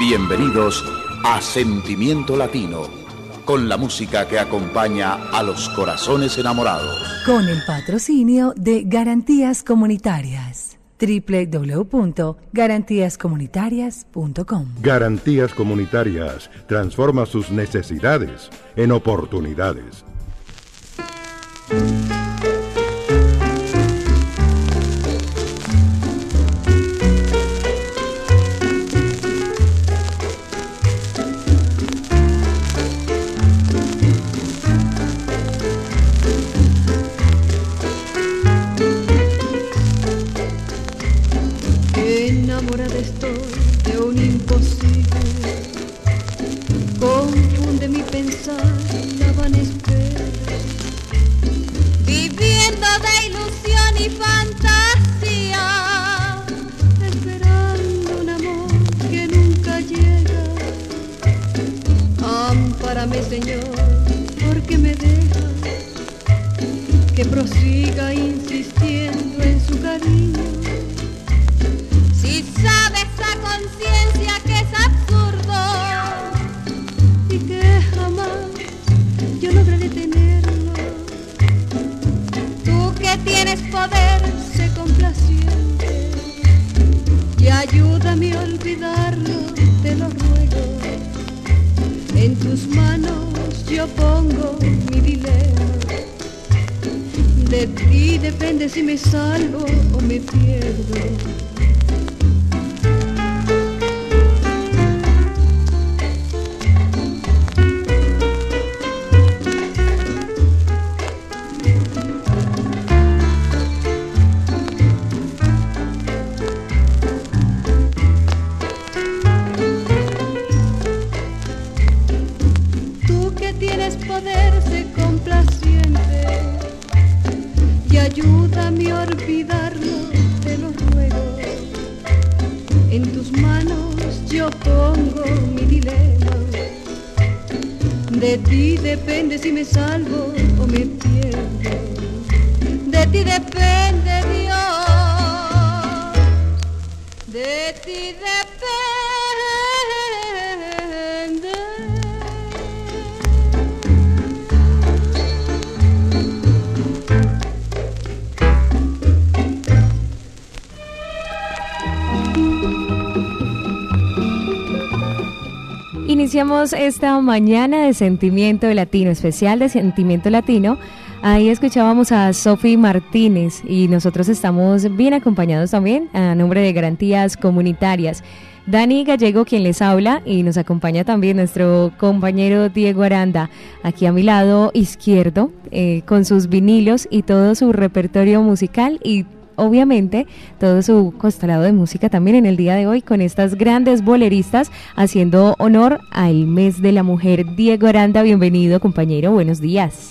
Bienvenidos a Sentimiento Latino, con la música que acompaña a los corazones enamorados. Con el patrocinio de Garantías Comunitarias. www.garantiascomunitarias.com. Garantías Comunitarias transforma sus necesidades en oportunidades. Enamorada estoy de un imposible, confunde mi pensar la vana espera, viviendo de ilusión y fantasía, esperando un amor que nunca llega. Ampárame, Señor, porque me deja que prosiga insistiendo en su cariño. Si sabes a conciencia que es absurdo y que jamás yo lograré tenerlo, tú que tienes poder, sé complaciente y ayúdame a olvidarlo, te lo ruego. En tus manos yo pongo mi dilema, de ti depende si me salvo o me pierdo. Ayúdame a olvidarlo, te lo ruego. En tus manos yo pongo mi dilema, de ti depende si me salvo o me pierdo. De ti depende Dios, de ti depende. Iniciamos esta mañana de Sentimiento Latino, especial de Sentimiento Latino. Ahí escuchábamos a Sofi Martínez y nosotros estamos bien acompañados también a nombre de Garantías Comunitarias. Dani Gallego quien les habla, y nos acompaña también nuestro compañero Diego Aranda aquí a mi lado izquierdo, con sus vinilos y todo su repertorio musical y obviamente todo su costalado de música también en el día de hoy, con estas grandes boleristas haciendo honor al mes de la mujer. Diego Aranda, bienvenido, compañero, buenos días.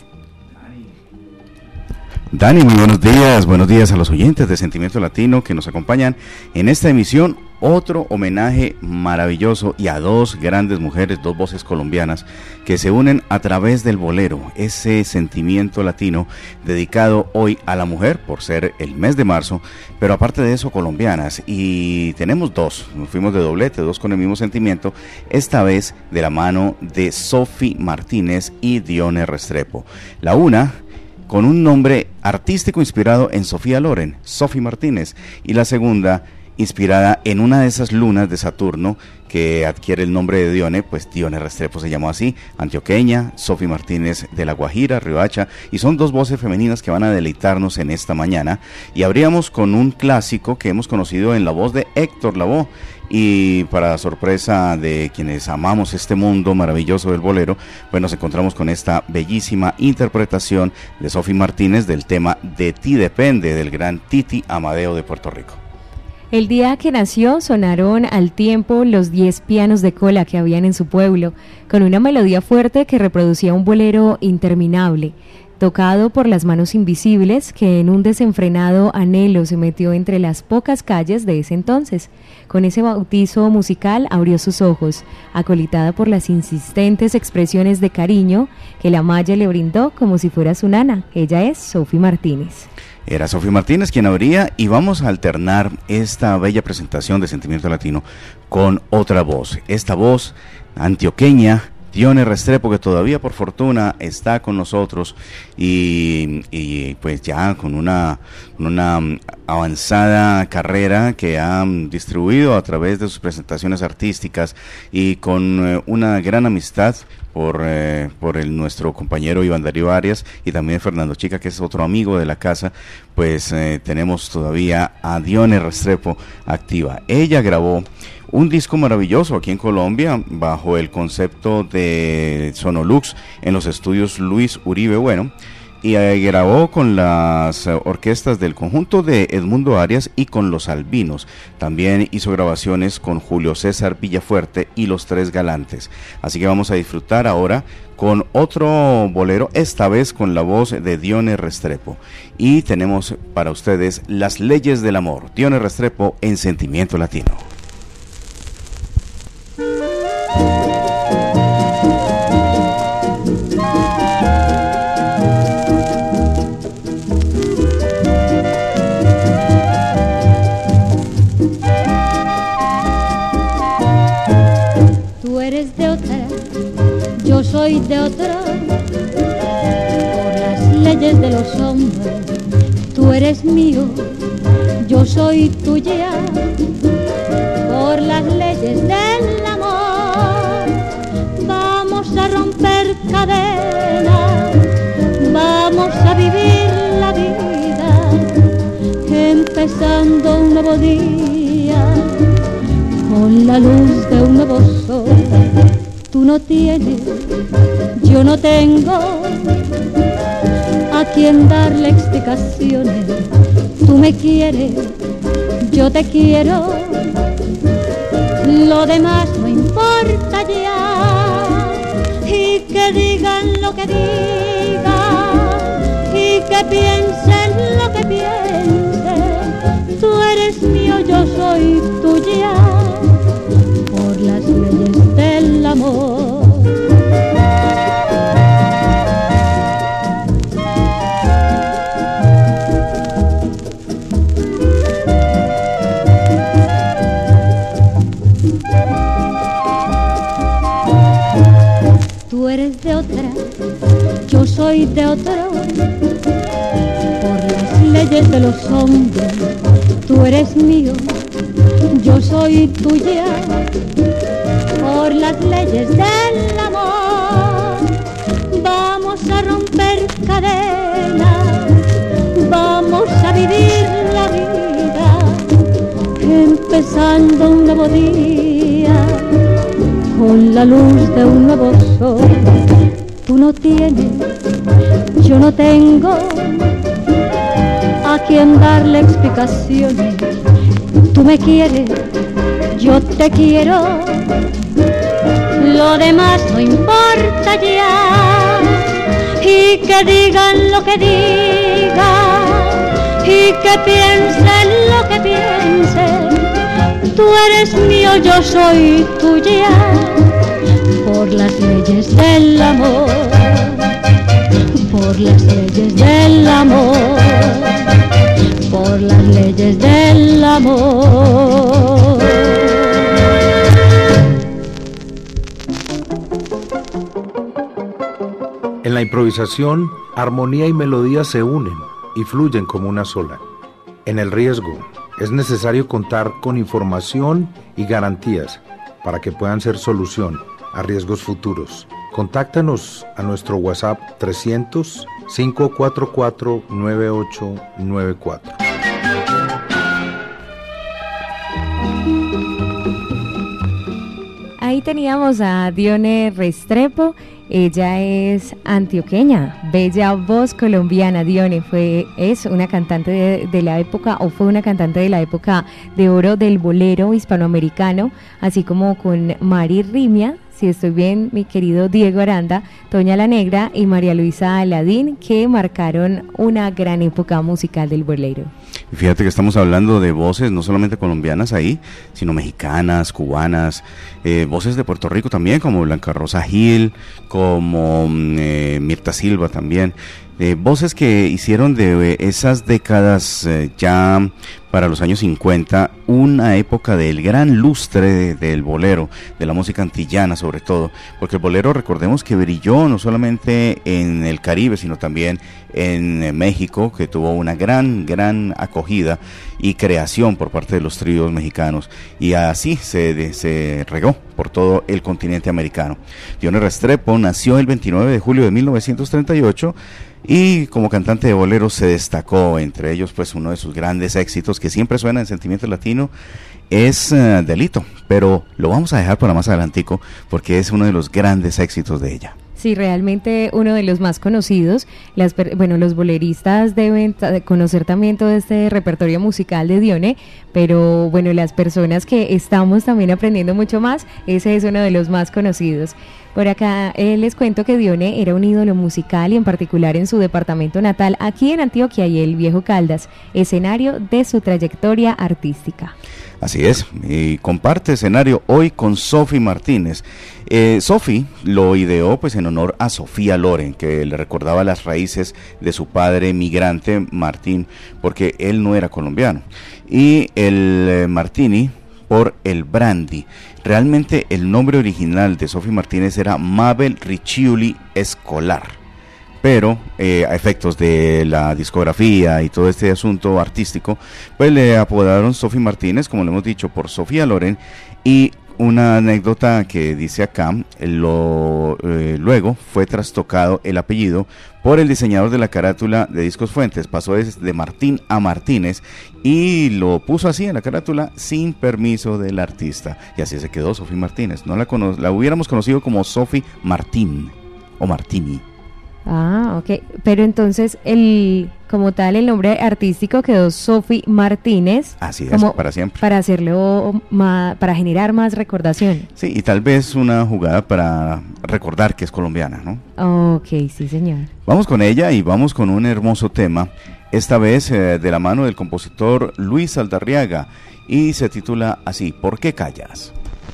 Dani, muy buenos días a los oyentes de Sentimiento Latino que nos acompañan en esta emisión. Otro homenaje maravilloso y a dos grandes mujeres, dos voces colombianas que se unen a través del bolero, ese sentimiento latino dedicado hoy a la mujer por ser el mes de marzo, pero aparte de eso colombianas, y tenemos dos, nos fuimos de doblete, dos con el mismo sentimiento, esta vez de la mano de Sofi Martínez y Dione Restrepo. La una con un nombre artístico inspirado en Sofía Loren, Sofi Martínez, y la segunda inspirada en una de esas lunas de Saturno que adquiere el nombre de Dione, pues Dione Restrepo se llamó así, antioqueña, Sofi Martínez de La Guajira, Riohacha, y son dos voces femeninas que van a deleitarnos en esta mañana. Y abríamos con un clásico que hemos conocido en la voz de Héctor Lavoe, y para sorpresa de quienes amamos este mundo maravilloso del bolero, pues nos encontramos con esta bellísima interpretación de Sofi Martínez del tema De ti depende, del gran Titi Amadeo de Puerto Rico. El día que nació sonaron al tiempo los 10 pianos de cola que habían en su pueblo, con una melodía fuerte que reproducía un bolero interminable, tocado por las manos invisibles que en un desenfrenado anhelo se metió entre las pocas calles de ese entonces. Con ese bautizo musical abrió sus ojos, acolitada por las insistentes expresiones de cariño que la maya le brindó como si fuera su nana. Ella es Sofi Martínez. Era Sofía Martínez quien abría, y vamos a alternar esta bella presentación de Sentimiento Latino con otra voz. Esta voz antioqueña, Dione Restrepo, que todavía por fortuna está con nosotros y pues ya con una avanzada carrera que ha distribuido a través de sus presentaciones artísticas y con una gran amistad por nuestro compañero Iván Darío Arias y también Fernando Chica, que es otro amigo de la casa. Pues tenemos todavía a Dione Restrepo activa. Ella grabó un disco maravilloso aquí en Colombia bajo el concepto de Sonolux en los estudios Luis Uribe Bueno, y grabó con las orquestas del conjunto de Edmundo Arias y con los Albinos. También hizo grabaciones con Julio César Villafuerte y los Tres Galantes. Así que vamos a disfrutar ahora con otro bolero, esta vez con la voz de Dione Restrepo. Y tenemos para ustedes Las Leyes del Amor, Dione Restrepo en Sentimiento Latino. Tú eres de otra, yo soy de otra, por las leyes de los hombres. Tú eres mío, yo soy tuya, por las leyes del amor. Vamos a romper cadenas, vamos a vivir la vida, empezando un nuevo día con la luz de un nuevo sol. Tú no tienes, yo no tengo a quien darle explicaciones. Tú me quieres, yo te quiero, lo demás no importa ya. Y que digan lo que digan, y que piensen lo que piensen. Tú eres mío, yo soy tuya, por las leyes del amor. Tú eres de otra, yo soy de otro, por las leyes de los hombres. Tú eres mío, yo soy tuya, por las leyes del amor. Vamos a romper cadenas, vamos a vivir la vida, empezando un nuevo día con la luz de un nuevo sol. Tú no tienes, yo no tengo a quien darle explicaciones. Tú me quieres, yo te quiero, lo demás no importa ya. Y que digan lo que digan, y que piensen lo que piensen. Tú eres mío, yo soy tuya, por las leyes del amor, por las leyes del amor, por las leyes del amor. En la improvisación, armonía y melodía se unen y fluyen como una sola. En el riesgo, es necesario contar con información y garantías para que puedan ser solución a riesgos futuros. Contáctanos a nuestro WhatsApp 300-544-9894. Ahí teníamos a Dione Restrepo. Ella es antioqueña, bella voz colombiana. Dione es una cantante de la época, o fue una cantante de la época de oro del bolero hispanoamericano, así como con Mari Rimia, si estoy bien, mi querido Diego Aranda, Toña la Negra y María Luisa Aladín, que marcaron una gran época musical del bolero. Fíjate que estamos hablando de voces no solamente colombianas ahí, sino mexicanas, cubanas, voces de Puerto Rico también, como Blanca Rosa Gil, como Mirta Silva también. Voces que hicieron de esas décadas ya para los años 50 una época del gran lustre del bolero, de la música antillana sobre todo, porque el bolero, recordemos que brilló no solamente en el Caribe, sino también en México, que tuvo una gran acogida y creación por parte de los tríos mexicanos, y así se regó por todo el continente americano. Dionne Restrepo nació el 29 de julio de 1938 y como cantante de bolero se destacó, entre ellos pues uno de sus grandes éxitos que siempre suena en Sentimiento Latino es Delito, pero lo vamos a dejar para más adelantico porque es uno de los grandes éxitos de ella. Sí, realmente uno de los más conocidos. Los boleristas deben conocer también todo este repertorio musical de Dionne, pero bueno, las personas que estamos también aprendiendo mucho más, ese es uno de los más conocidos. Por acá les cuento que Dionne era un ídolo musical y en particular en su departamento natal, aquí en Antioquia y el Viejo Caldas, escenario de su trayectoria artística. Así es, y comparte escenario hoy con Sophie Martínez. Sophie lo ideó pues en honor a Sofía Loren, que le recordaba las raíces de su padre migrante Martín, porque él no era colombiano, y el Martini por el brandy. Realmente el nombre original de Sophie Martínez era Mabel Riccioli Escolar, pero a efectos de la discografía y todo este asunto artístico, pues le apodaron Sophie Martínez, como le hemos dicho, por Sofía Loren. Y una anécdota que dice acá, luego fue trastocado el apellido por el diseñador de la carátula de Discos Fuentes, pasó de Martín a Martínez y lo puso así en la carátula sin permiso del artista, y así se quedó Sophie Martínez. No la hubiéramos conocido como Sophie Martín o Martini. Ah, ok, pero entonces como tal el nombre artístico quedó Sophie Martínez. Así es, para siempre. Para hacerlo para generar más recordación. Sí, y tal vez una jugada para recordar que es colombiana, ¿no? Ok, sí señor. Vamos con ella y vamos con un hermoso tema, esta vez de la mano del compositor Luis Aldarriaga, y se titula así, ¿Por qué callas?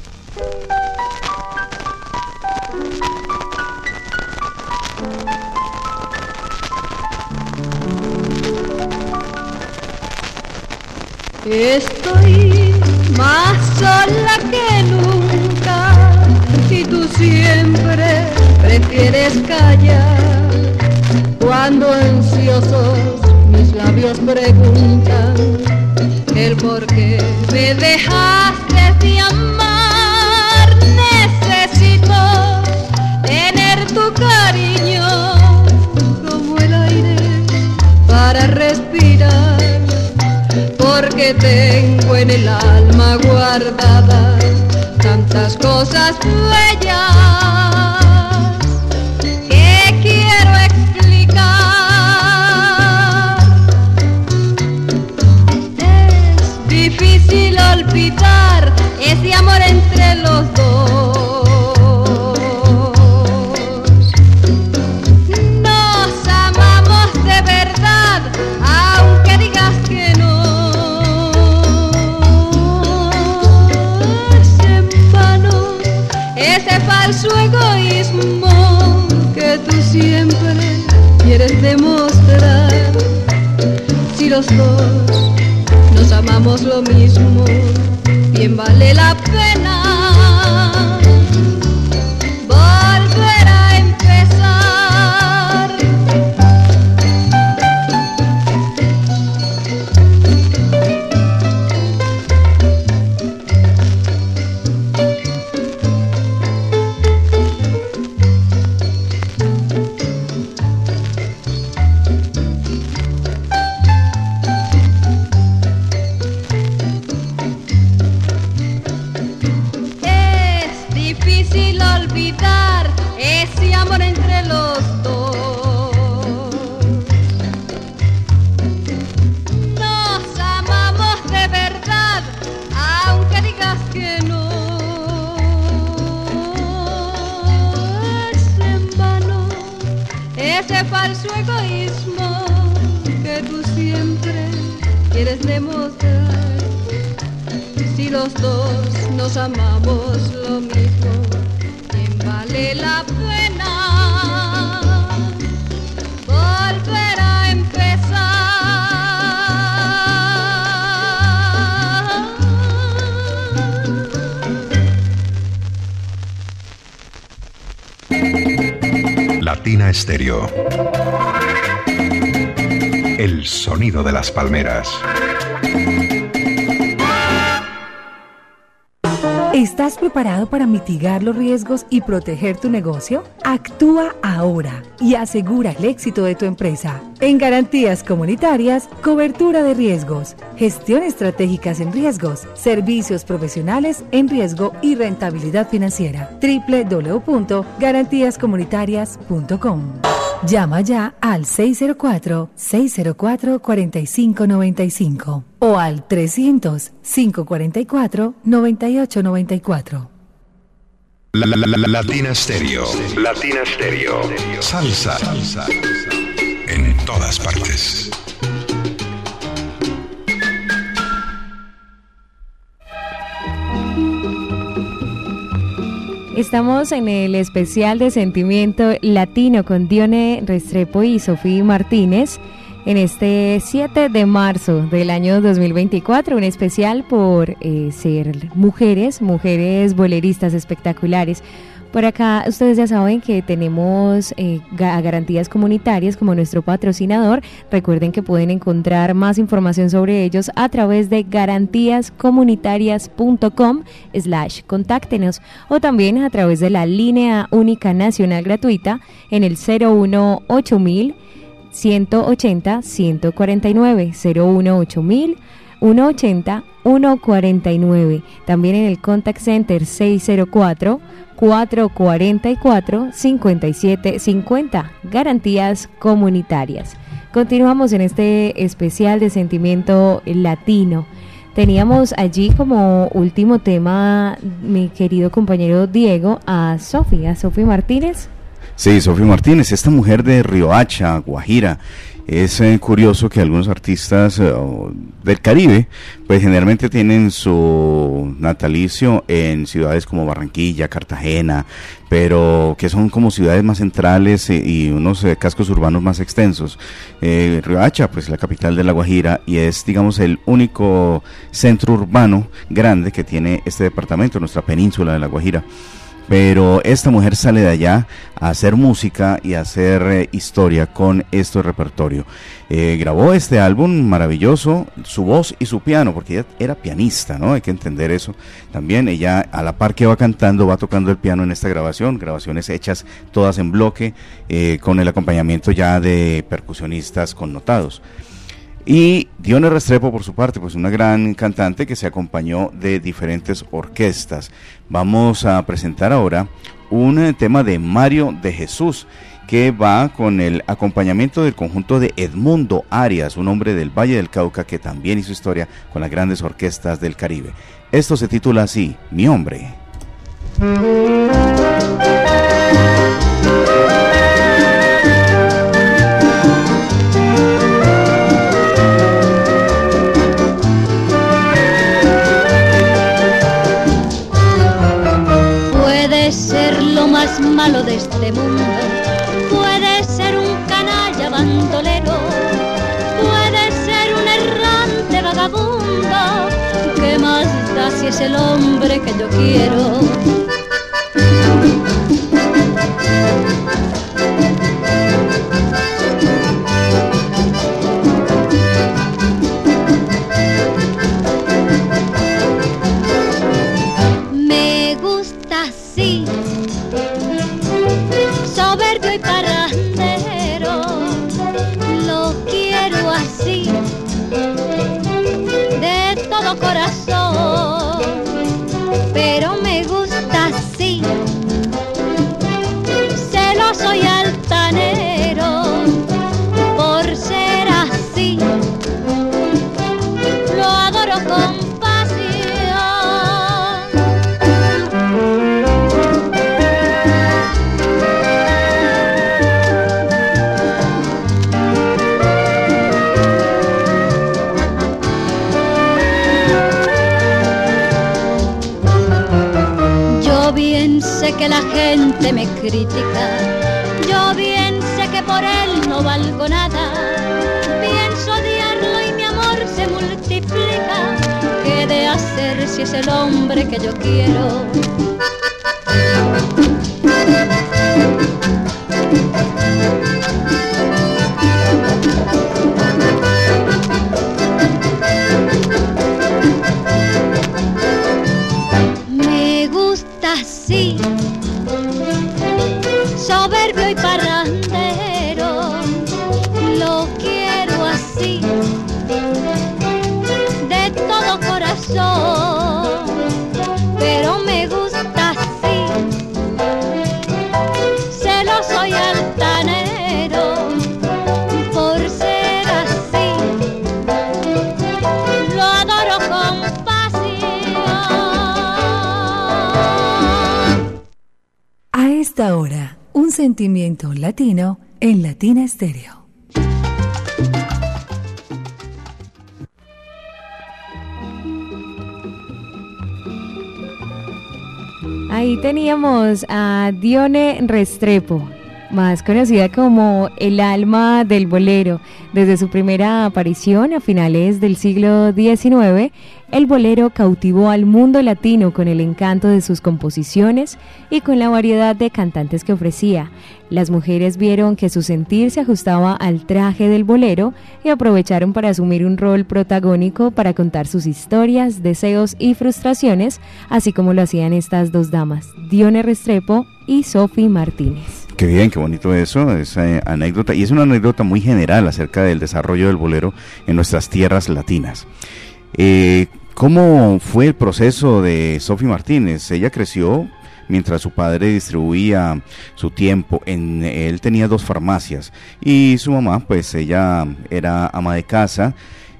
Estoy más sola que nunca y tú siempre prefieres callar. Cuando ansiosos mis labios preguntan el por qué me dejaste de amar, necesito tener tu cariño como el aire para respirar. Porque tengo en el alma guardadas tantas cosas bellas que quiero explicar. Es difícil olvidar ese amor entre los dos. Nos amamos de verdad, aunque digas que no. Ese falso egoísmo que tú siempre quieres demostrar. Si los dos nos amamos lo mismo, bien vale la pena volver a empezar. Ese amor entre los dos. Nos amamos de verdad, aunque digas que no. Es en vano ese falso egoísmo que tú siempre quieres demostrar. Si los dos nos amamos lo mismo, vale la pena volver Latina Estéreo. El sonido de las palmeras. ¿Estás preparado para mitigar los riesgos y proteger tu negocio? Actúa ahora y asegura el éxito de tu empresa. En Garantías Comunitarias, cobertura de riesgos, gestión estratégicas en riesgos, servicios profesionales en riesgo y rentabilidad financiera. www.garantiascomunitarias.com. Llama ya al 604-604-4595 o al 300-544-9894. Latina Estéreo. Latina Estéreo. Salsa. En todas partes. Estamos en el especial de Sentimiento Latino con Dione Restrepo y Sofía Martínez en este 7 de marzo del año 2024, un especial por ser mujeres boleristas espectaculares. Por acá ustedes ya saben que tenemos Garantías Comunitarias como nuestro patrocinador. Recuerden que pueden encontrar más información sobre ellos a través de garantiascomunitarias.com/contáctenos o también a través de la línea única nacional gratuita en el 018.000 180 149 018.000 180 149. También en el contact center 604-444-5750. Garantías Comunitarias. Continuamos en este especial de Sentimiento Latino. Teníamos allí como último tema, mi querido compañero Diego, a Sofía Martínez. Sí, Sofía Martínez, esta mujer de Riohacha, Guajira. Es curioso que algunos artistas del Caribe, pues generalmente tienen su natalicio en ciudades como Barranquilla, Cartagena, pero que son como ciudades más centrales y unos cascos urbanos más extensos. Riohacha, pues la capital de La Guajira, y es, digamos, el único centro urbano grande que tiene este departamento, nuestra península de La Guajira. Pero esta mujer sale de allá a hacer música y a hacer historia con este repertorio. Grabó este álbum maravilloso, su voz y su piano, porque ella era pianista, ¿no? Hay que entender eso. También ella, a la par que va cantando, va tocando el piano en esta grabaciones hechas todas en bloque, con el acompañamiento ya de percusionistas connotados. Y Dione Restrepo, por su parte, pues una gran cantante que se acompañó de diferentes orquestas. Vamos a presentar ahora un tema de Mario de Jesús, que va con el acompañamiento del conjunto de Edmundo Arias, un hombre del Valle del Cauca que también hizo historia con las grandes orquestas del Caribe. Esto se titula así, Mi Hombre. Más malo de este mundo, puede ser un canalla bandolero, puede ser un errante vagabundo, ¿qué más da si es el hombre que yo quiero? Me gusta así, soberbio y parrandero, lo quiero así, de todo corazón, pero me gusta así, celoso y altanero, por ser así, lo adoro con que la gente me critica, yo bien sé que por él no valgo nada, pienso odiarlo y mi amor se multiplica, ¿qué he de hacer si es el hombre que yo quiero? Hasta ahora, un sentimiento latino en Latina Estéreo. Ahí teníamos a Dione Restrepo, más conocida como el alma del bolero. Desde su primera aparición a finales del siglo XIX, el bolero cautivó al mundo latino con el encanto de sus composiciones y con la variedad de cantantes que ofrecía. Las mujeres vieron que su sentir se ajustaba al traje del bolero y aprovecharon para asumir un rol protagónico para contar sus historias, deseos y frustraciones, así como lo hacían estas dos damas, Dione Restrepo y Sofi Martínez. Qué bien, qué bonito eso, esa anécdota, y es una anécdota muy general acerca del desarrollo del bolero en nuestras tierras latinas. ¿Cómo fue el proceso de Sofi Martínez? Ella creció mientras su padre distribuía su tiempo. Él tenía 2 farmacias y su mamá, pues ella era ama de casa.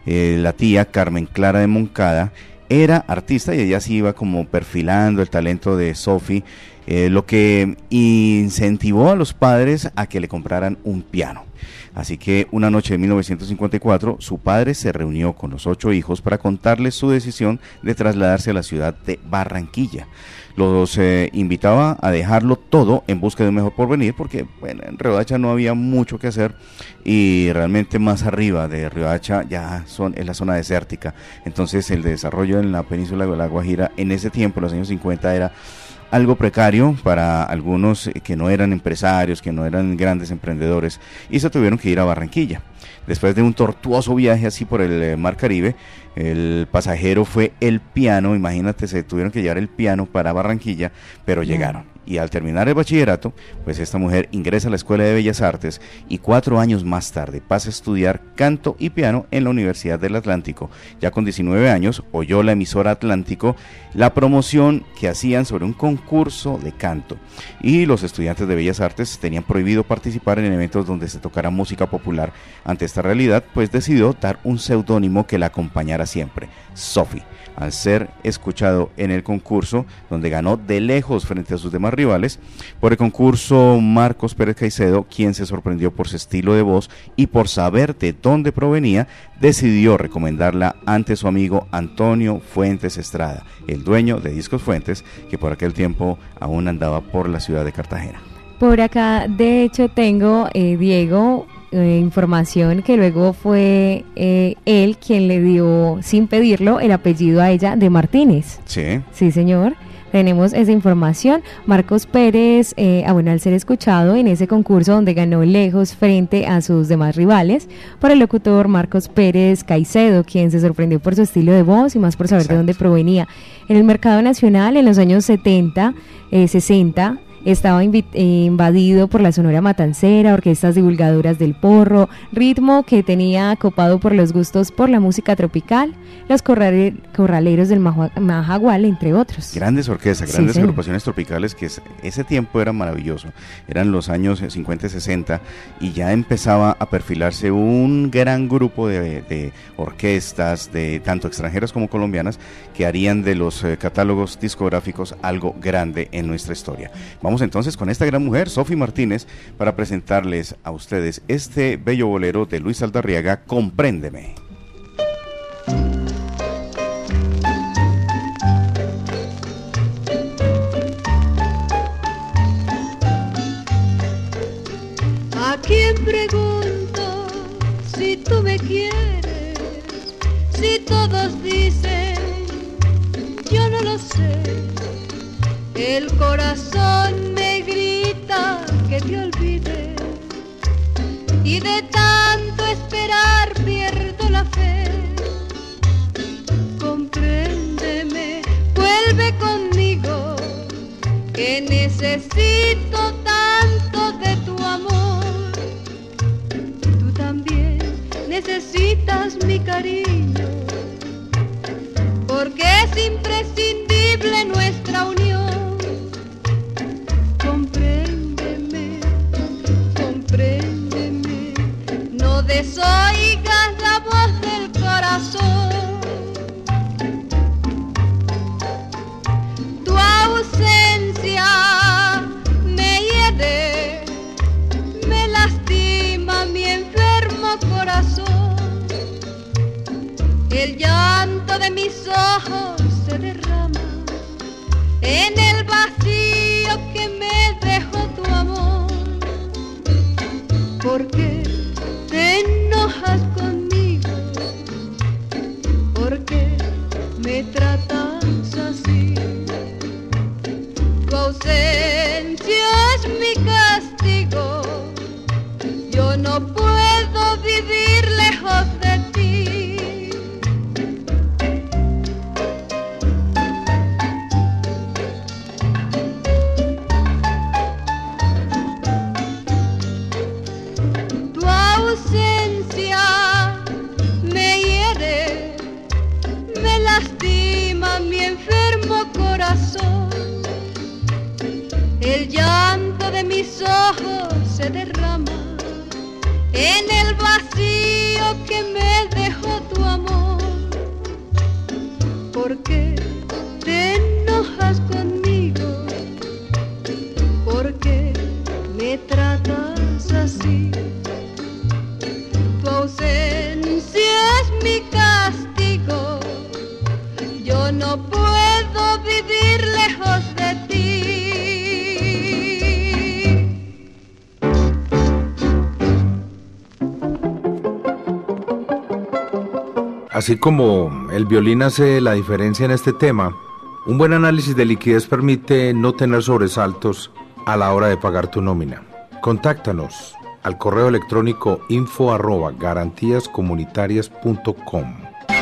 La tía Carmen Clara de Moncada era artista y ella sí iba como perfilando el talento de Sofi, lo que incentivó a los padres a que le compraran un piano. Así que una noche de 1954, su padre se reunió con los 8 hijos para contarles su decisión de trasladarse a la ciudad de Barranquilla. Los invitaba a dejarlo todo en busca de un mejor porvenir, porque bueno, en Riohacha no había mucho que hacer y realmente más arriba de Riohacha ya es la zona desértica. Entonces el desarrollo en la península de La Guajira en ese tiempo, en los años 50, era algo precario para algunos que no eran empresarios, que no eran grandes emprendedores, y se tuvieron que ir a Barranquilla. Después de un tortuoso viaje así por el Mar Caribe, el pasajero fue el piano. Imagínate, se tuvieron que llevar el piano para Barranquilla, pero llegaron. Y al terminar el bachillerato, pues esta mujer ingresa a la Escuela de Bellas Artes y 4 años más tarde pasa a estudiar canto y piano en la Universidad del Atlántico. Ya con 19 años oyó la emisora Atlántico la promoción que hacían sobre un concurso de canto, y los estudiantes de Bellas Artes tenían prohibido participar en eventos donde se tocara música popular. Ante esta realidad, pues decidió dar un seudónimo que la acompañara siempre, Sofi. Al ser escuchado en el concurso, donde ganó de lejos frente a sus demás rivales, por el concurso Marcos Pérez Caicedo, quien se sorprendió por su estilo de voz y por saber de dónde provenía, decidió recomendarla ante su amigo Antonio Fuentes Estrada, el dueño de Discos Fuentes, que por aquel tiempo aún andaba por la ciudad de Cartagena. Por acá, de hecho, tengo, Diego, información que luego fue él quien le dio, sin pedirlo, el apellido a ella de Martínez. Sí. Sí, señor. Tenemos esa información. Marcos Pérez, al ser escuchado en ese concurso donde ganó lejos frente a sus demás rivales, por el locutor Marcos Pérez Caicedo, quien se sorprendió por su estilo de voz y más por saber de dónde provenía. En el mercado nacional, en los años 60, estaba invadido por la Sonora Matancera, orquestas divulgadoras del porro, ritmo que tenía copado por los gustos por la música tropical, los corraleros del Majagual, entre otros. Grandes orquestas, grandes agrupaciones tropicales, que ese tiempo era maravilloso. Eran los años 50 y 60 y ya empezaba a perfilarse un gran grupo de orquestas, de tanto extranjeras como colombianas, que harían de los catálogos discográficos algo grande en nuestra historia. Vamos entonces con esta gran mujer, Sofi Martínez, para presentarles a ustedes este bello bolero de Luis Aldarriaga, Compréndeme. ¿A quién pregunto si tú me quieres? Si todos dicen, yo no lo sé. El corazón me grita que te olvide y de tanto esperar pierdo la fe. Compréndeme, vuelve conmigo, que necesito tanto de tu amor. Tú también necesitas mi cariño, porque es imprescindible nuestra unión. Compréndeme, no desoigas la voz del corazón. Tu ausencia me mis ojos se derrama en el vacío que me dejó tu amor. ¿Por qué te enojas conmigo? ¿Por qué me tratas así? Tu ausencia es mi castigo. Yo no puedo vivir lejos de ti. Tu ausencia me hiere, me lastima mi enfermo corazón. El llanto de mis ojos se derrama en el vacío que me dejó tu amor. ¿Por qué te enojas conmigo? ¿Por qué me tratas así? Tu ausencia es mi castigo. Yo no puedo vivir lejos de ti. Así como el violín hace la diferencia en este tema, un buen análisis de liquidez permite no tener sobresaltos a la hora de pagar tu nómina. Contáctanos al correo electrónico info@garantiascomunitarias.com.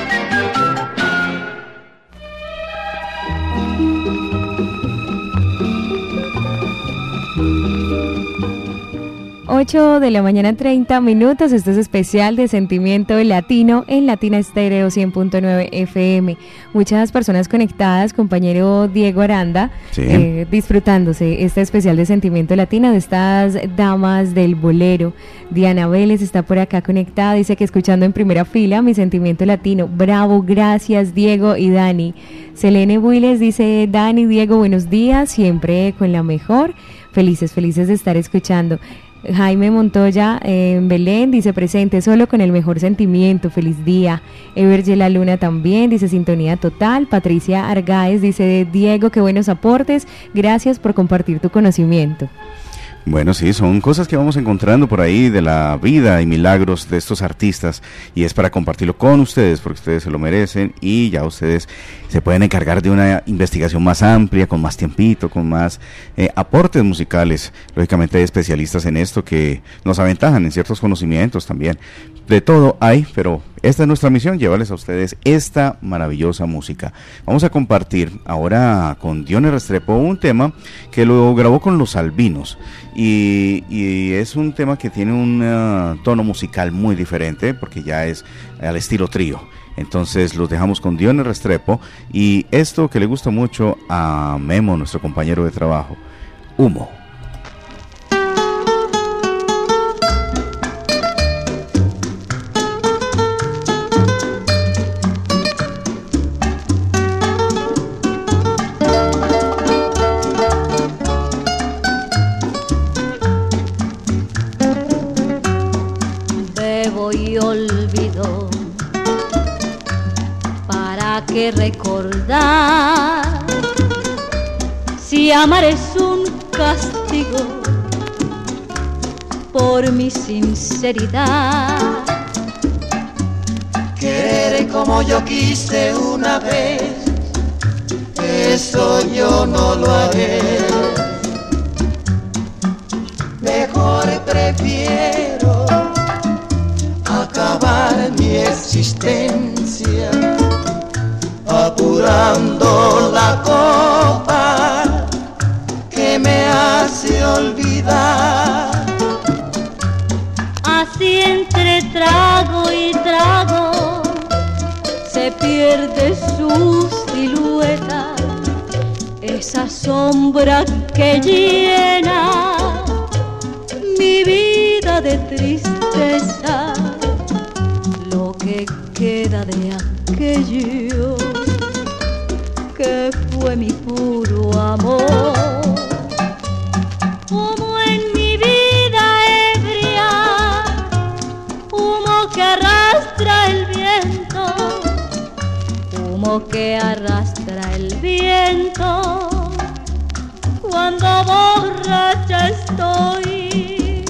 8 de la mañana, 30 minutos. Este es especial de Sentimiento Latino en Latina Estéreo 100.9 FM. Muchas personas conectadas, compañero Diego Aranda, sí, disfrutándose este especial de Sentimiento Latino de estas damas del bolero. Diana Vélez está por acá conectada, dice que escuchando en primera fila mi Sentimiento Latino. Bravo, gracias Diego y Dani. Selene Builes dice: Dani, Diego, buenos días, siempre con la mejor. Felices de estar escuchando. Jaime Montoya en Belén dice: presente, solo con el mejor sentimiento, feliz día. Everge La Luna también dice: sintonía total. Patricia Argáez dice: Diego, qué buenos aportes, gracias por compartir tu conocimiento. Bueno, sí, son cosas que vamos encontrando por ahí de la vida y milagros de estos artistas, y es para compartirlo con ustedes porque ustedes se lo merecen y ya ustedes se pueden encargar de una investigación más amplia, con más tiempito, con más aportes musicales. Lógicamente hay especialistas en esto que nos aventajan en ciertos conocimientos también. De todo hay, pero esta es nuestra misión, llevarles a ustedes esta maravillosa música. Vamos a compartir ahora con Dionis Restrepo un tema que lo grabó con Los Albinos, y es un tema que tiene un tono musical muy diferente porque ya es al estilo trío. Entonces los dejamos con Dionis Restrepo y esto que le gusta mucho a Memo, nuestro compañero de trabajo, Humo. Que recordar si amar es un castigo por mi sinceridad. Querer como yo quise una vez, eso yo no lo haré. Mejor prefiero acabar mi existencia apurando la copa que me hace olvidar. Así entre trago y trago se pierde su silueta, esa sombra que llena mi vida de tristeza, lo que queda de aquello que fue mi puro amor. Humo en mi vida ebria, humo que arrastra el viento, humo humo que arrastra el viento cuando borracha estoy.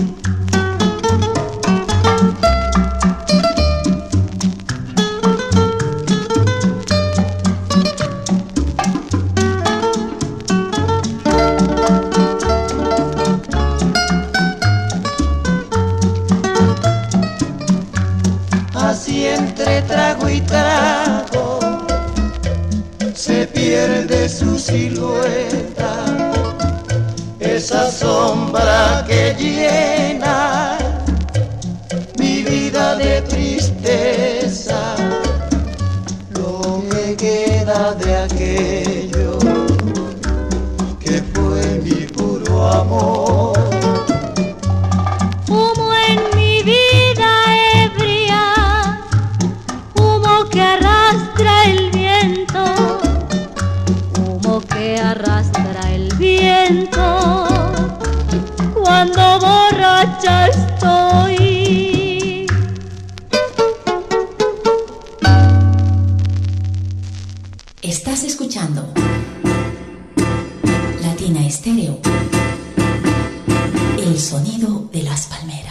Así entre trago y trago se pierde su silueta, esa sombra que llena mi vida de tristeza, lo que queda de aquello que fue mi puro amor. Humo en mi vida ebria, humo que arrastra el viento, humo que arrastra el viento cuando borracha estoy. Estás escuchando Latina Estéreo, el sonido de las palmeras.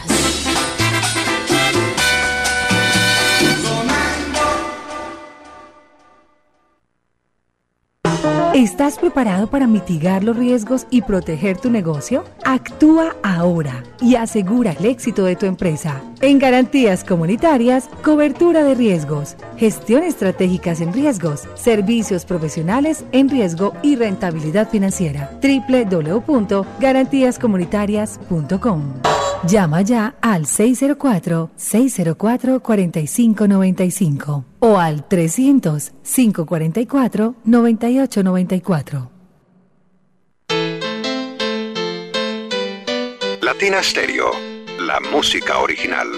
¿Estás preparado para mitigar los riesgos y proteger tu negocio? Actúa ahora y asegura el éxito de tu empresa. En Garantías Comunitarias, cobertura de riesgos, gestión estratégicas en riesgos, servicios profesionales en riesgo y rentabilidad financiera. www.garantiascomunitarias.com. Llama ya al 604-604-4595 o al 300-544-9894. Latina Stereo, la música original.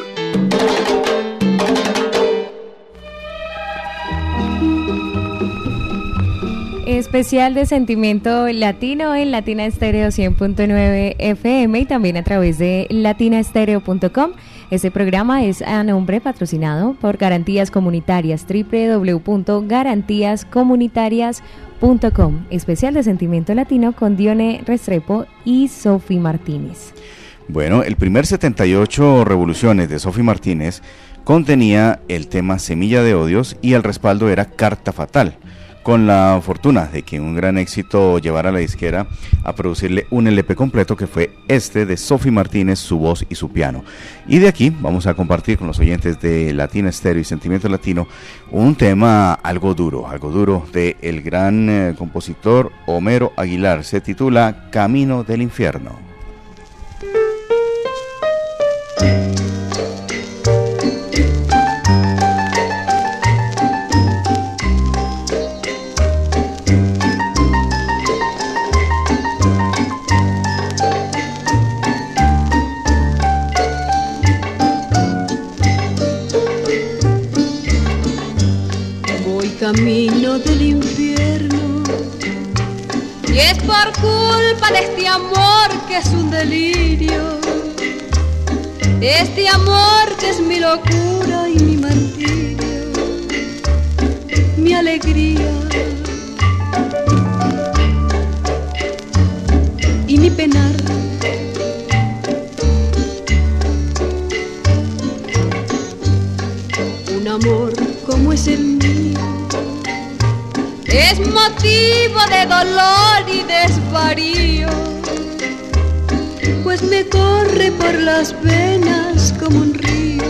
Especial de Sentimiento Latino en Latina Estéreo 100.9 FM y también a través de latinaestereo.com. Este programa es a nombre patrocinado por Garantías Comunitarias, www.garantiascomunitarias.com. Especial de Sentimiento Latino con Dione Restrepo y Sofi Martínez. Bueno, el primer 78 Revoluciones de Sofi Martínez contenía el tema Semilla de Odios y el respaldo era Carta Fatal, con la fortuna de que un gran éxito llevara a la disquera a producirle un LP completo que fue este de Sofi Martínez, su voz y su piano. Y de aquí vamos a compartir con los oyentes de Latina Estéreo y Sentimiento Latino un tema algo duro de el gran compositor Homero Aguilar. Se titula Camino del Infierno. Camino del infierno, y es por culpa de este amor que es un delirio, este amor que es mi locura y mi martirio, mi alegría y mi penar. Un amor como es el mío es motivo de dolor y desvarío, pues me corre por las venas como un río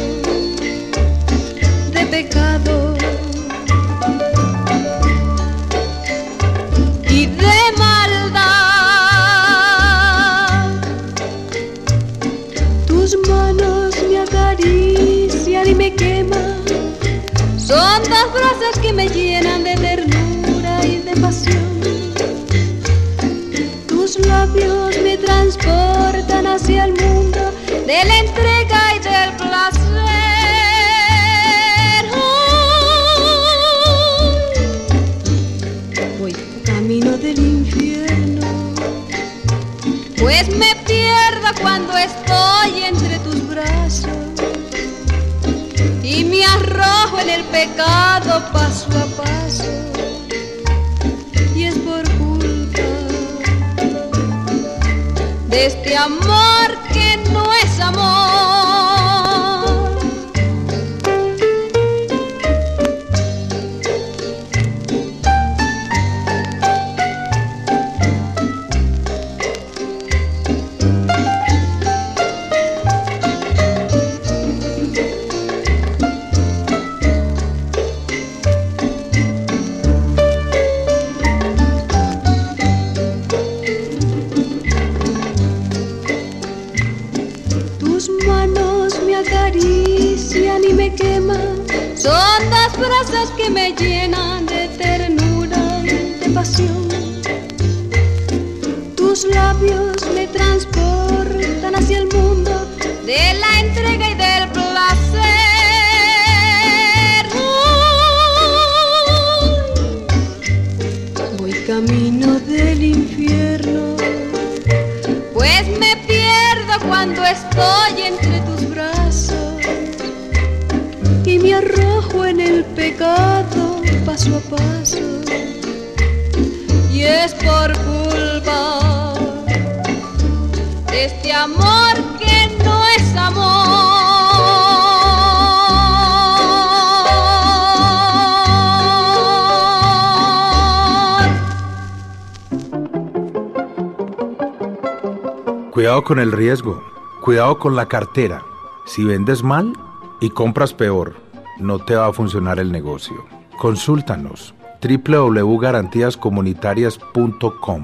de pecado y de maldad. Tus manos me acarician y me queman, son dos brazos que me llenan de ternura y de pasión. Tus labios me transportan hacia el mundo de la entrega y del placer. Voy camino del infierno, pues me pierdo cuando estoy entre tus brazos. y me arrojo en el pecado paso a paso, y es por culpa de este amor que no es amor. Acarician y me queman, son dos brasas que me llenan de ternura, de pasión. Tus labios me transportan hacia el mundo de la entrega y del placer. Voy camino del infierno, pues me pierdo cuando estoy entre tus brazos y me arrojo en el pecado paso a paso, y es por culpa de este amor que no es amor. Cuidado con el riesgo, cuidado con la cartera. Si vendes mal y compras peor, no te va a funcionar el negocio. Consúltanos www.garantiascomunitarias.com.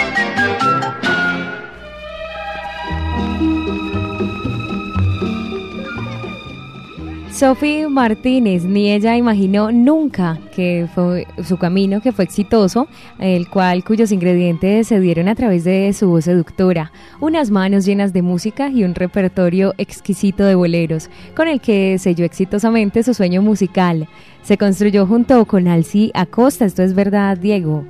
Sophie Martínez, ni ella imaginó nunca que fue su camino, que fue exitoso, cuyos ingredientes se dieron a través de su voz seductora, unas manos llenas de música y un repertorio exquisito de boleros, con el que selló exitosamente su sueño musical. Se construyó junto con Alci Acosta, ¿esto es verdad, Diego?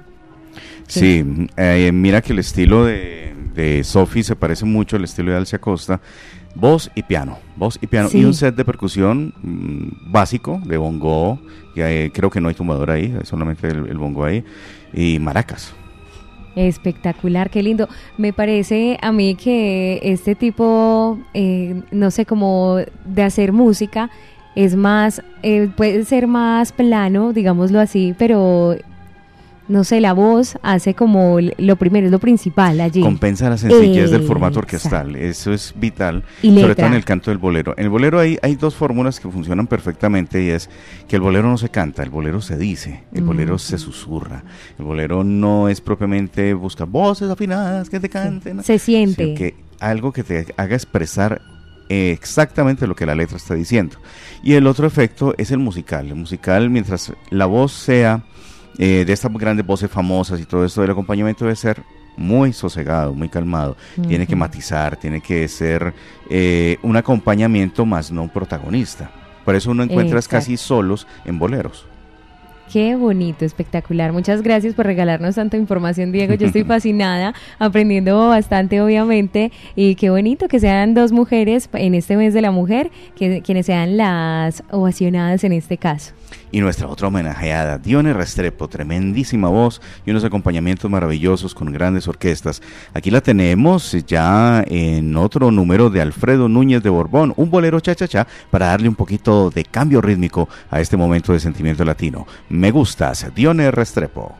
Sí, mira que el estilo de Sophie se parece mucho al estilo de Alci Acosta. Voz y piano, sí. Y un set de percusión básico de bongo, creo que no hay tumbador ahí, solamente el bongo ahí, y maracas. Espectacular, qué lindo. Me parece a mí que este tipo, no sé, como de hacer música es más, puede ser más plano, digámoslo así, pero no sé, la voz hace como lo primero, es lo principal allí. Compensa la sencillez del formato orquestal, eso es vital, sobre todo en el canto del bolero. En el bolero hay dos fórmulas que funcionan perfectamente, y es que el bolero no se canta, el bolero se dice, el bolero se susurra, el bolero no es propiamente buscar voces afinadas que te canten. Se siente. Sino que algo que te haga expresar exactamente lo que la letra está diciendo. Y el otro efecto es el musical, mientras la voz sea de estas grandes voces famosas y todo esto, el acompañamiento debe ser muy sosegado, muy calmado, tiene que matizar, tiene que ser un acompañamiento más no un protagonista. Por eso uno encuentras casi solos en boleros. Qué bonito, espectacular. Muchas gracias por regalarnos tanta información, Diego. Yo estoy fascinada, aprendiendo bastante, obviamente, y qué bonito que sean dos mujeres en este mes de la mujer, quienes sean las ovacionadas en este caso. Y nuestra otra homenajeada, Dione Restrepo, tremendísima voz y unos acompañamientos maravillosos con grandes orquestas. Aquí la tenemos ya en otro número de Alfredo Núñez de Borbón, un bolero cha-cha-cha, para darle un poquito de cambio rítmico a este momento de sentimiento latino. Me gustas, Dione Restrepo.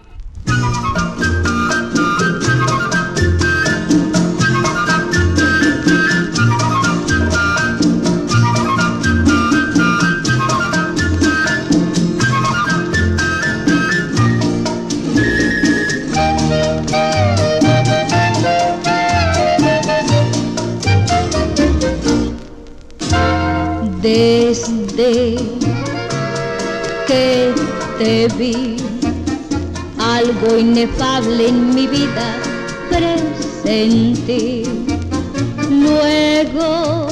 Desde que te vi, algo inefable en mi vida presentí. Luego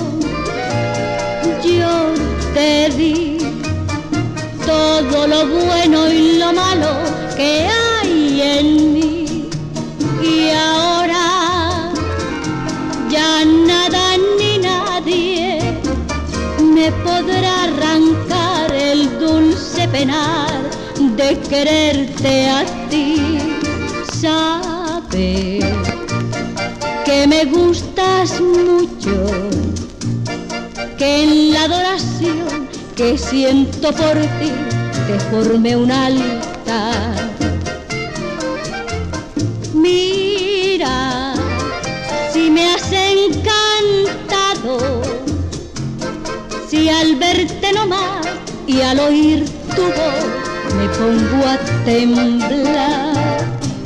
yo te di todo lo bueno y lo malo que hay en mí. Y ahora ya nada ni nadie me podrá arrancar quererte a ti, saber que me gustas mucho, que en la adoración que siento por ti te formé un altar. Mira, si me has encantado, si al verte nomás y al oír tu voz me pongo a temblar.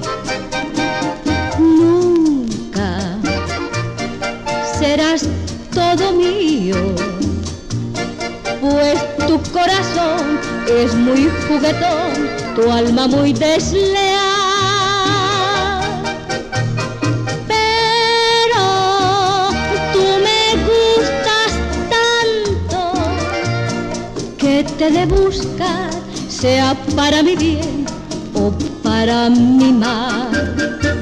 Nunca serás todo mío, pues tu corazón es muy juguetón, tu alma muy desleal. Pero tú me gustas tanto que te de buscar, sea para mi bien o para mi mal.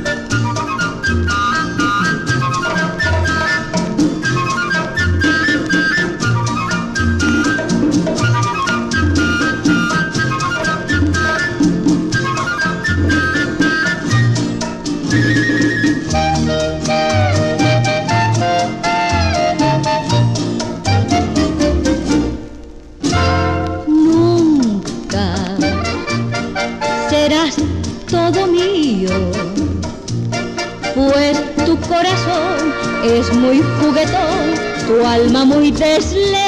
Pues tu corazón es muy juguetón, tu alma muy desleal.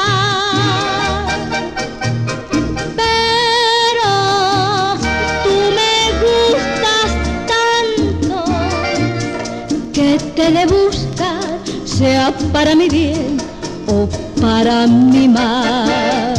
Pero tú me gustas tanto que te de buscar, sea para mi bien o para mi mal.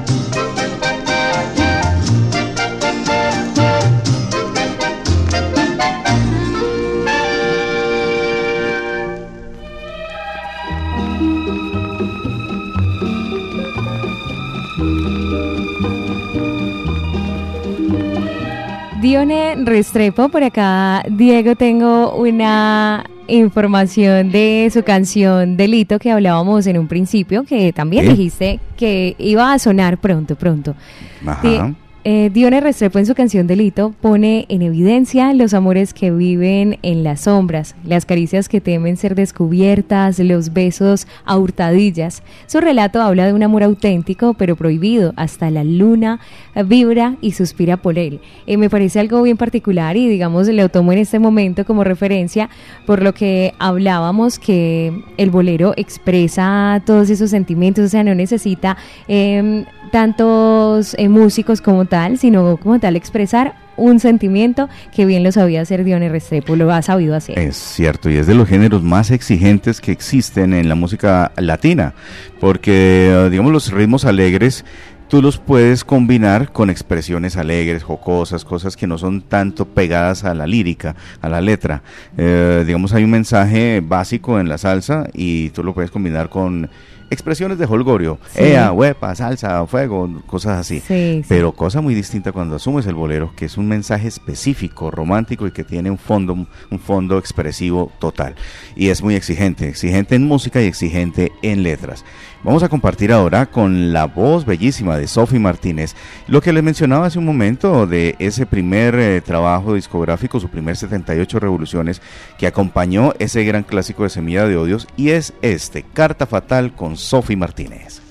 Dione Restrepo, por acá, Diego, tengo una información de su canción Delito que hablábamos en un principio, que también dijiste que iba a sonar pronto. Ajá. Dione Restrepo en su canción Delito pone en evidencia los amores que viven en las sombras, las caricias que temen ser descubiertas, los besos a hurtadillas. Su relato habla de un amor auténtico pero prohibido, hasta la luna vibra y suspira por él. Me parece algo bien particular y digamos lo tomo en este momento como referencia por lo que hablábamos, que el bolero expresa todos esos sentimientos, o sea, no necesita tantos músicos como tal, sino como tal expresar un sentimiento que bien lo sabía hacer Dione Restrepo, lo ha sabido hacer. Es cierto, y es de los géneros más exigentes que existen en la música latina, porque digamos los ritmos alegres tú los puedes combinar con expresiones alegres, jocosas, cosas que no son tanto pegadas a la lírica, a la letra. Digamos hay un mensaje básico en la salsa y tú lo puedes combinar con expresiones de jolgorio, ea, huepa, salsa, fuego, cosas así. Sí. Pero cosa muy distinta cuando asumes el bolero, que es un mensaje específico, romántico y que tiene un fondo expresivo total. Y es muy exigente en música y exigente en letras. Vamos a compartir ahora con la voz bellísima de Sofi Martínez lo que les mencionaba hace un momento de ese primer trabajo discográfico, su primer 78 revoluciones, que acompañó ese gran clásico de Semilla de Odios, y es Carta Fatal con Sofi Martínez.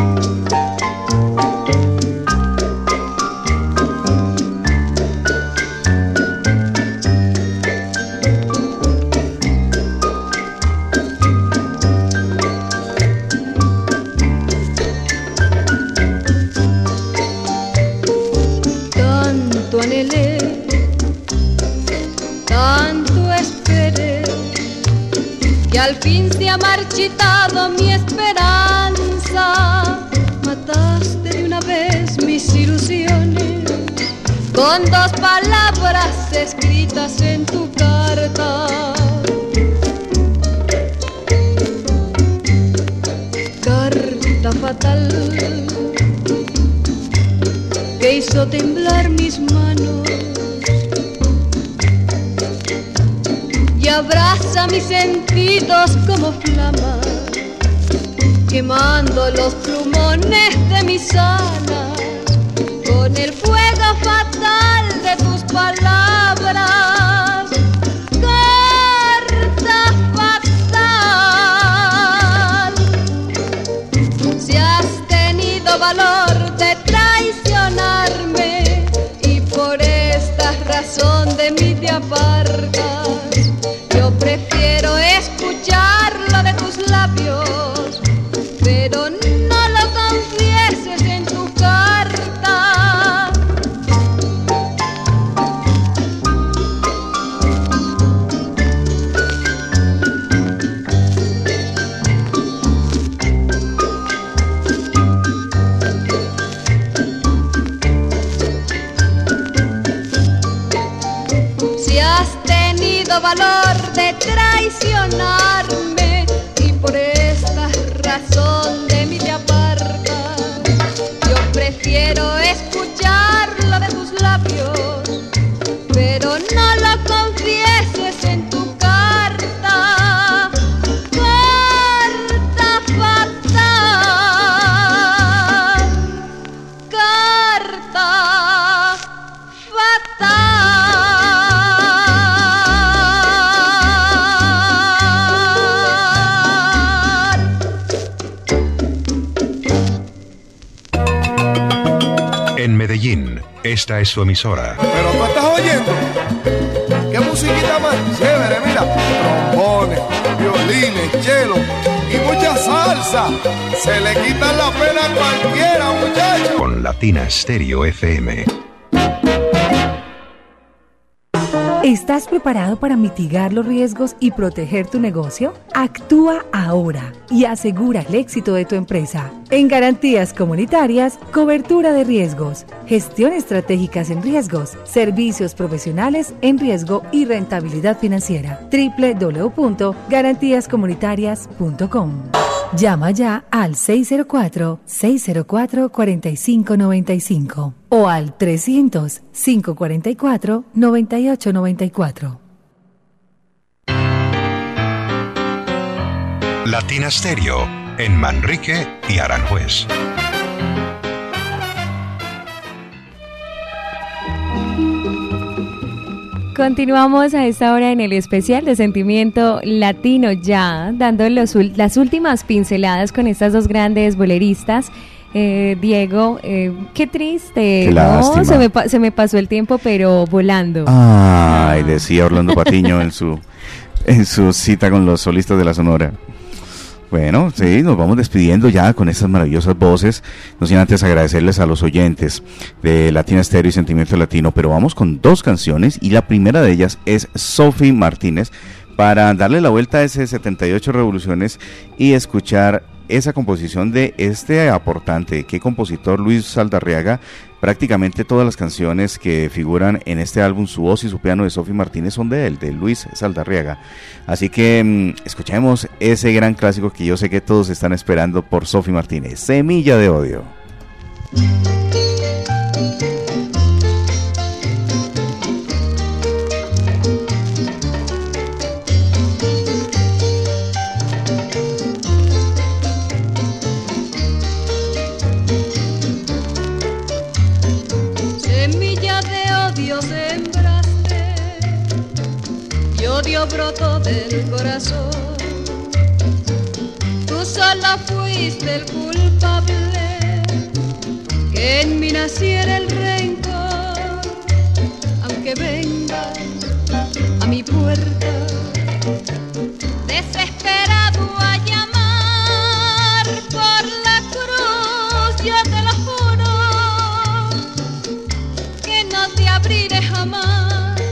Tanto anhelé, tanto esperé, que al fin se ha marchitado mi esperanza. Mataste de una vez mis ilusiones con dos palabras escritas en tu carta. Carta fatal que hizo temblar mis manos y abraza mis sentidos como flama, quemando los plumones de mis alas con el fuego fatal. apartas. Yo prefiero escucharlo de tus labios, pero no lo confieses en tu carta. Si has tenido valor de traicionarme y por esta razón de mí te apartas, yo prefiero escucharlo de tus labios, pero no lo confieses en tu carta. Carta fatal, carta fatal. En Medellín, esta es su emisora. Pero tú estás oyendo. ¿Qué musiquita más chévere? Mira, trombones, violines, cello y mucha salsa. Se le quita la pena a cualquiera, muchacho. Con Latina Stereo FM. ¿Estás preparado para mitigar los riesgos y proteger tu negocio? Actúa ahora y asegura el éxito de tu empresa. En Garantías Comunitarias, cobertura de riesgos, gestión estratégicas en riesgos, servicios profesionales en riesgo y rentabilidad financiera. www.garantiascomunitarias.com. Llama ya al 604-604-4595 o al 300-544-9894. Latina Stereo, en Manrique y Aranjuez. Continuamos a esta hora en el especial de Sentimiento Latino, ya dando las últimas pinceladas con estas dos grandes boleristas. Diego, qué triste, qué ¿no? Se me pasó el tiempo, pero volando. Ay, decía Orlando Patiño en su cita con los solistas de la Sonora. Bueno, sí, nos vamos despidiendo ya con estas maravillosas voces, no sin antes agradecerles a los oyentes de Latina Stereo y Sentimiento Latino, pero vamos con dos canciones y la primera de ellas es Sophie Martínez, para darle la vuelta a ese 78 revoluciones y escuchar esa composición de este aportante, qué compositor, Luis Saldarriaga. Prácticamente todas las canciones que figuran en este álbum, su voz y su piano de Sophie Martínez, son de él, de Luis Saldarriaga. Así que escuchemos ese gran clásico que yo sé que todos están esperando por Sophie Martínez, Semilla de Odio. Odio brotó del corazón. Tú solo fuiste el culpable que en mí naciera el rencor. Aunque vengas a mi puerta desesperado a llamar por la cruz, yo te lo juro que no te abriré jamás.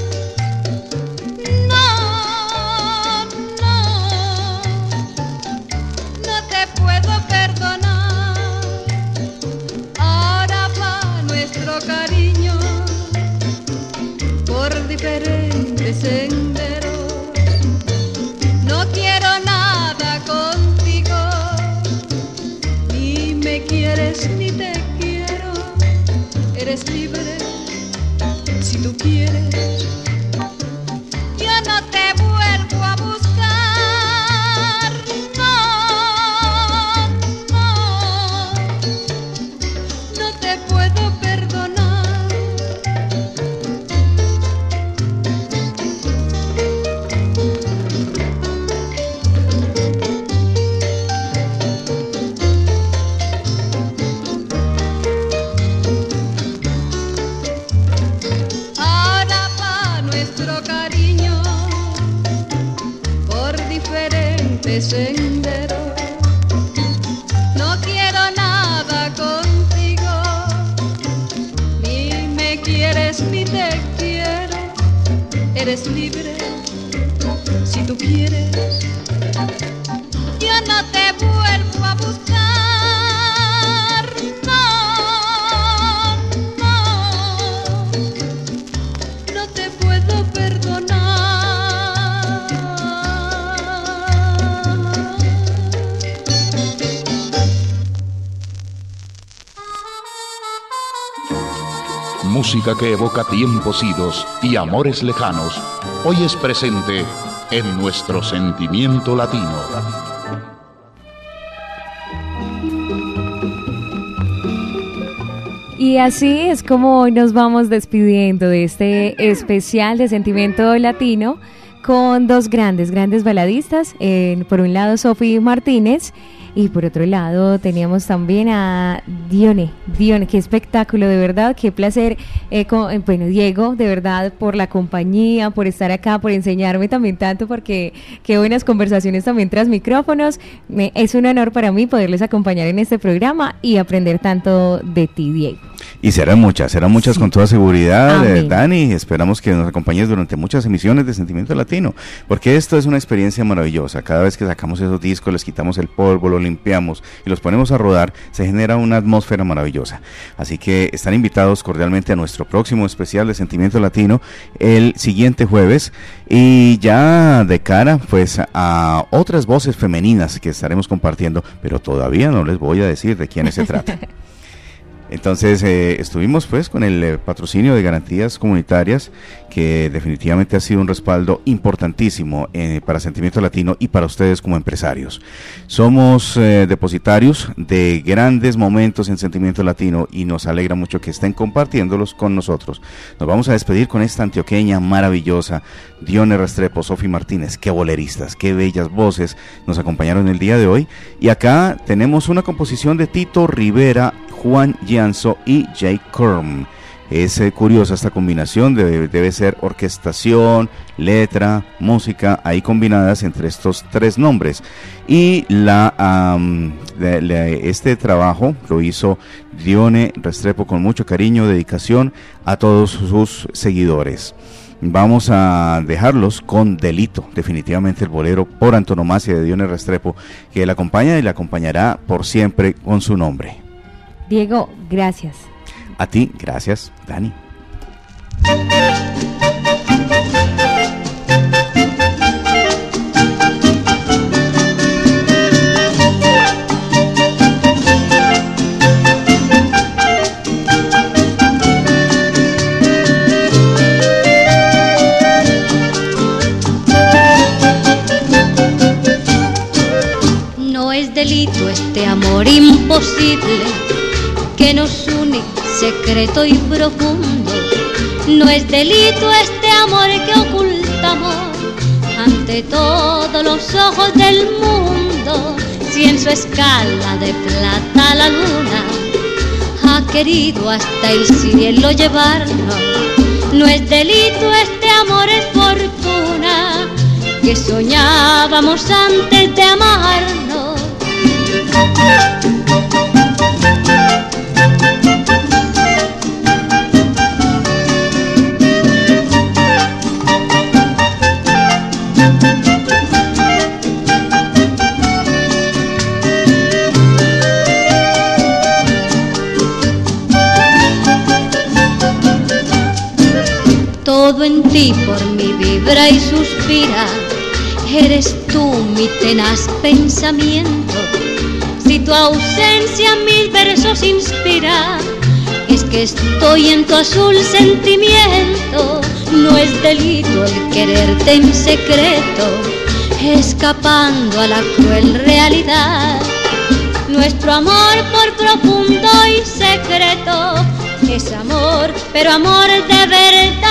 Cariño por diferentes senderos, no quiero nada contigo, ni me quieres ni te quiero, eres libre si tú quieres, yo no te vuelvo a buscar, no te puedo perdonar. Ahora nuestro cariño por diferentes senderos. No quiero nada contigo, ni me quieres ni te quiero. Eres libre si tú quieres. Yo no te vuelvo a buscar. Música que evoca tiempos idos y amores lejanos, hoy es presente en nuestro sentimiento latino. Y así es como hoy nos vamos despidiendo de este especial de Sentimiento Latino con dos grandes baladistas. Por un lado, Sofi Martínez. Y por otro lado teníamos también a Dione, qué espectáculo, de verdad, qué placer, bueno, Diego, de verdad, por la compañía, por estar acá, por enseñarme también tanto, porque qué buenas conversaciones también tras micrófonos. Es un honor para mí poderles acompañar en este programa y aprender tanto de ti, Diego. Y serán muchas sí, con toda seguridad, Dani. Esperamos que nos acompañes durante muchas emisiones de Sentimiento Latino, porque esto es una experiencia maravillosa. Cada vez que sacamos esos discos, les quitamos el polvo, lo limpiamos y los ponemos a rodar, se genera una atmósfera maravillosa. Así que están invitados cordialmente a nuestro próximo especial de Sentimiento Latino el siguiente jueves, y ya de cara pues a otras voces femeninas que estaremos compartiendo, pero todavía no les voy a decir de quiénes se trata. Entonces estuvimos pues con el patrocinio de Garantías Comunitarias, que definitivamente ha sido un respaldo importantísimo para Sentimiento Latino y para ustedes como empresarios. Somos depositarios de grandes momentos en Sentimiento Latino y nos alegra mucho que estén compartiéndolos con nosotros. Nos vamos a despedir con esta antioqueña maravillosa, Dione Restrepo, Sofi Martínez. Qué boleristas, qué bellas voces nos acompañaron el día de hoy. Y acá tenemos una composición de Tito Rivera, Juan Llanzo y Jay Curm. Es curiosa esta combinación, debe ser orquestación, letra, música, ahí combinadas entre estos tres nombres. Y este trabajo lo hizo Dione Restrepo con mucho cariño, dedicación a todos sus seguidores. Vamos a dejarlos con Delito, definitivamente el bolero por antonomasia de Dione Restrepo, que la acompaña y la acompañará por siempre con su nombre. Diego, gracias. A ti, gracias, Dani. No es delito este amor imposible que nos une, secreto y profundo. No es delito este amor que ocultamos ante todos los ojos del mundo. Si en su escala de plata la luna ha querido hasta el cielo llevarnos, no es delito este amor, es fortuna que soñábamos antes de amarnos. Todo en ti por mí vibra y suspira, eres tú mi tenaz pensamiento. Si tu ausencia mis versos inspira, es que estoy en tu azul sentimiento. No es delito el quererte en secreto, escapando a la cruel realidad. Nuestro amor por profundo y secreto es amor, pero amor de verdad.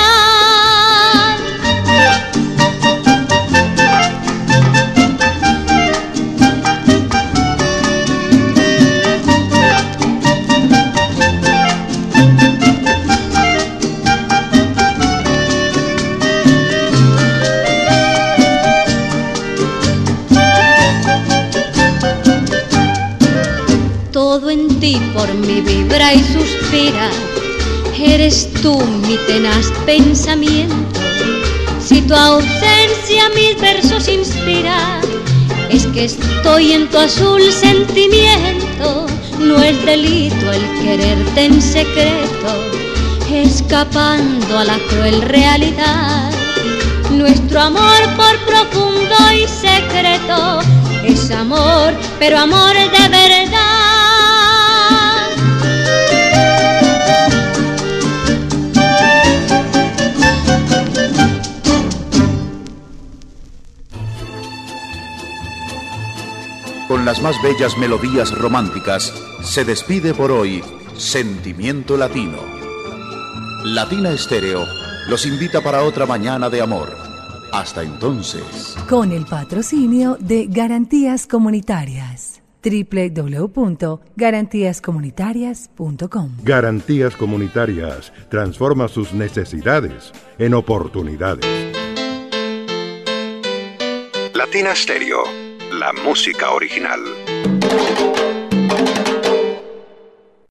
por mí vibra y suspira. Eres tú mi tenaz pensamiento. Si tu ausencia mis versos inspira, es que estoy en tu azul sentimiento. No es delito el quererte en secreto, escapando a la cruel realidad. Nuestro amor por profundo y secreto es amor, pero amor de verdad. Con las más bellas melodías románticas, se despide por hoy Sentimiento Latino. Latina Estéreo los invita para otra mañana de amor. Hasta entonces. Con el patrocinio de Garantías Comunitarias. www.garantiascomunitarias.com. Garantías Comunitarias transforma sus necesidades en oportunidades. Latina Stereo, la música original.